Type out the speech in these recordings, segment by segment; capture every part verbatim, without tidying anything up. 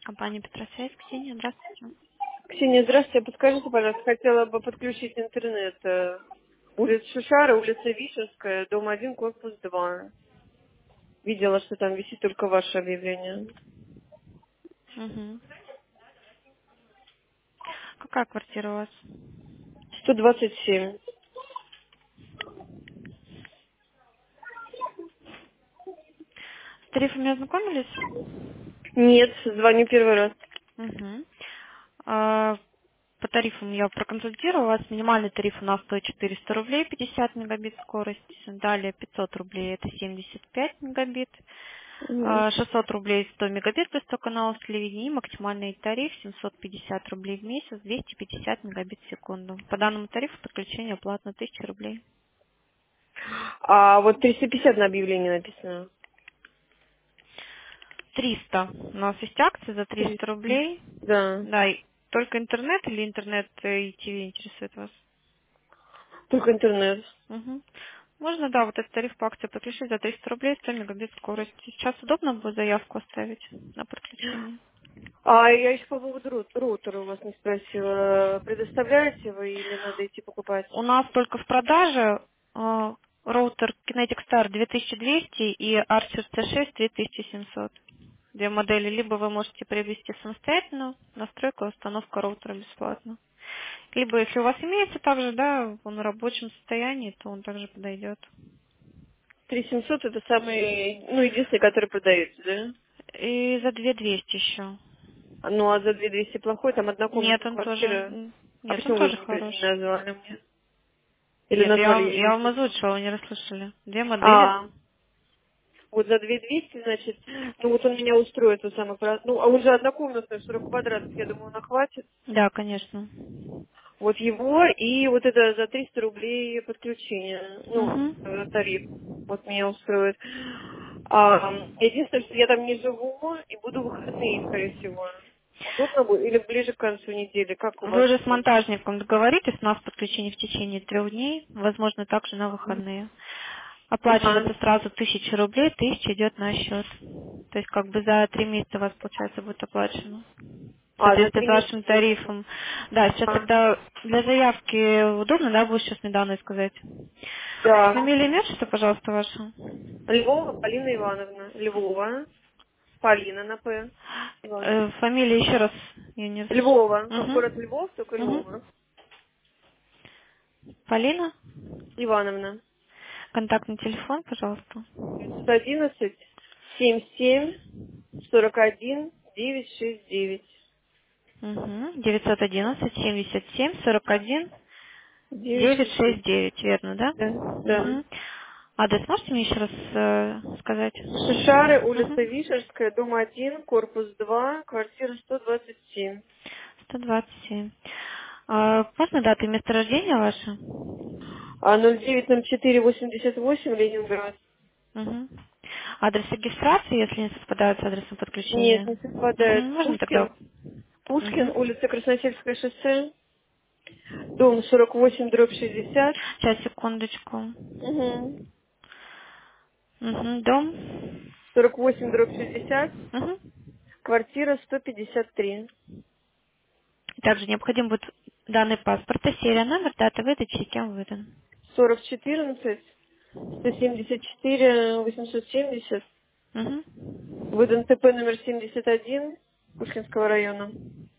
Компания Петросвязь, Ксения, здравствуйте. Ксения, здравствуйте. Подскажите, пожалуйста, хотела бы подключить интернет. э, Улица Шушара, улица Вишенская, дом один, корпус два. Видела, что там висит только ваше объявление. Угу. Какая квартира у вас? сто двадцать семь. С тарифами ознакомились? Нет, звоню первый раз. Угу. А, по тарифам я проконсультировала вас. Минимальный тариф у нас стоит четыреста рублей, пятьдесят мегабит скорость. Далее пятьсот рублей, это семьдесят пять мегабит. Мгм. А, шестьсот рублей, сто мегабит плюс сто каналов телевидения. И максимальный тариф семьсот пятьдесят рублей в месяц, двести пятьдесят мегабит в секунду. По данному тарифу подключение платно тысяча рублей. А вот триста пятьдесят на объявлении написано. триста. У нас есть акция за триста триста. рублей. Да, Да, и только интернет или интернет э, и ТВ интересует вас? только интернет. Мгм. Можно, да, вот этот тариф по акции подключить за триста рублей, сто мегабит скорость. Сейчас удобно будет заявку оставить на подключение? А я еще по поводу рут- роутера у вас не спросила. Предоставляете вы или надо идти покупать? У нас только в продаже э, роутер Kinetic Star две тысячи двести и Archer си шесть две тысячи семьсот. Две модели. Либо вы можете приобрести самостоятельно, настройка, установка роутера бесплатно. Либо, если у вас имеется также, да, он в рабочем состоянии, то он также подойдет. три семьсот это самый, ну, единственный, который продается, да? И за две двести еще. Ну, а за две двести плохой, там Нет, однокомнатная он тоже, квартира. м, А нет, он почему вы тоже не, при- хорош. не назвали мне? Или Нет, я, назвали, вам- я я не вам слышала. озвучила, вы не расслышали. Две модели. А, вот за две двести, значит, ну вот он меня устроит, вот самый, про- ну, а он же однокомнатный, сорок квадратов, я думаю, он охватит. Да, конечно. Вот его и вот это за триста рублей подключение, ну, э, тариф, Угу. вот меня устроит. А, единственное, что я там не живу и буду в выходные, скорее всего. Удобно будет? Или ближе к концу недели? Как у Вы вас? уже с монтажником договоритесь, у нас подключение в течение трех дней, возможно, также на выходные. Ага. Оплачивается сразу тысяча рублей, тысяча идет на счет. То есть как бы за три месяца у вас, получается, будет оплачено. В А, за соответствии три с вашим месяца. тарифом. Да, сейчас А, тогда для заявки удобно, да, будет сейчас недавно сказать? да. Фамилия, имя, что, пожалуйста, ваша? Львова Полина Ивановна. Львова. Полина на П. Ивановна. Э, фамилия еще раз, я не расслышала. Львова. Как город Угу. Львов, только Угу. Львова. Полина? Ивановна. Контактный телефон, пожалуйста. девятьсот одиннадцать семьдесят семь сорок один девять шесть девять. Угу. девятьсот одиннадцать семьдесят семь сорок один девять девять шесть шесть девять. девять, верно, да? Да, да. Угу. Адрес можете мне еще раз э, сказать? Шишары, улица Угу. Вишерская, дом один, корпус два, квартира сто двадцать семь. сто двадцать семь. А, можно дату и место рождения ваше? А ноль девять ноль четыре восемьдесят восемь Ленинград. Угу. Адрес регистрации, если не совпадает с адресом Нет, подключения. не Угу. совпадает. Можно тогда? Пушкин, Пушкин, Угу. улица Красносельское шоссе, дом сорок восемь, дробь шестьдесят. Сейчас, секундочку. Угу. Угу. Дом? сорок восемь, дробь шестьдесят, Угу. квартира сто пятьдесят три. Также необходим будет данный паспорта, серия, номер, дата выдачи и кем выдан. сорок четырнадцать, сто семьдесят четыре, восемьсот семьдесят. Угу. Выдан ТП номер семьдесят один Пушкинского района.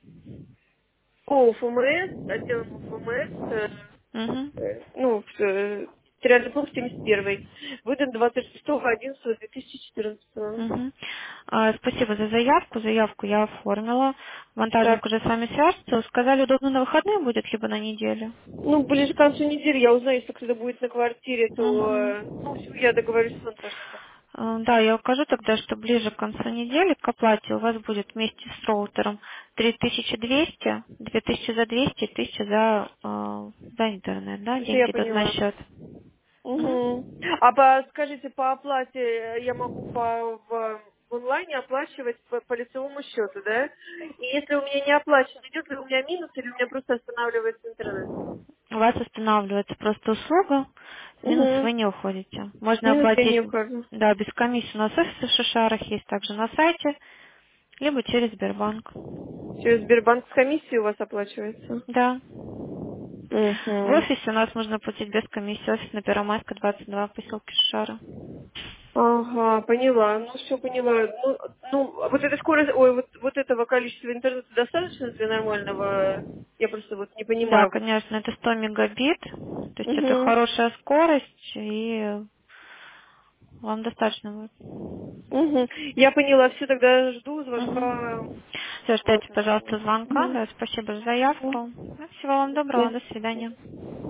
По ФМС, отделом ФМС, э, Угу. э, ну, в, э, территориальный пункт семьдесят один. Выдан двадцать шестого одиннадцатого две тысячи четырнадцатого. Угу. А, спасибо за заявку. Заявку я оформила. Так, Монтажник уже с вами свяжется. Сказали, удобно на выходные будет, либо на неделю. ну, ближе к концу недели я узнаю, если кто-то будет на квартире, то, Угу. э, ну, я договорюсь с монтажником. А, Да, я укажу тогда, что ближе к концу недели к оплате у вас будет вместе с роутером три тысячи двести, две тысячи за двести, тысяча за, э, за интернет, да, Это я деньги идут на поняла. счет. Угу. Мгм. А по, скажите, по оплате э, я могу по, в, в онлайне оплачивать по, по лицевому счету, да? И если у меня не оплачено, идет ли у меня минус или у меня просто останавливается интернет? У вас останавливается просто услуга, в минус Угу. вы не уходите. Можно Минус я оплатить, не ухожу. да, без комиссии. У нас офисы в Шишарах есть также на сайте. либо через Сбербанк. Через Сбербанк с комиссией у вас оплачивается? Да. В Угу. офисе у нас можно платить без комиссии. Офис на Первомайска, двадцать два, в поселке Шишара. Ага, поняла. Ну, все поняла. Ну, ну, вот эта скорость, ой, вот, вот этого количества интернета достаточно для нормального? Я просто вот не Да, понимаю. Вот. конечно, это сто мегабит. То есть это Угу. хорошая скорость, и вам достаточно будет. Угу. Я поняла. Все, тогда жду звонка. Угу. Все, Вот. ждите, пожалуйста, звонка. Угу. Да, спасибо за заявку. Всего вам доброго, До до свидания.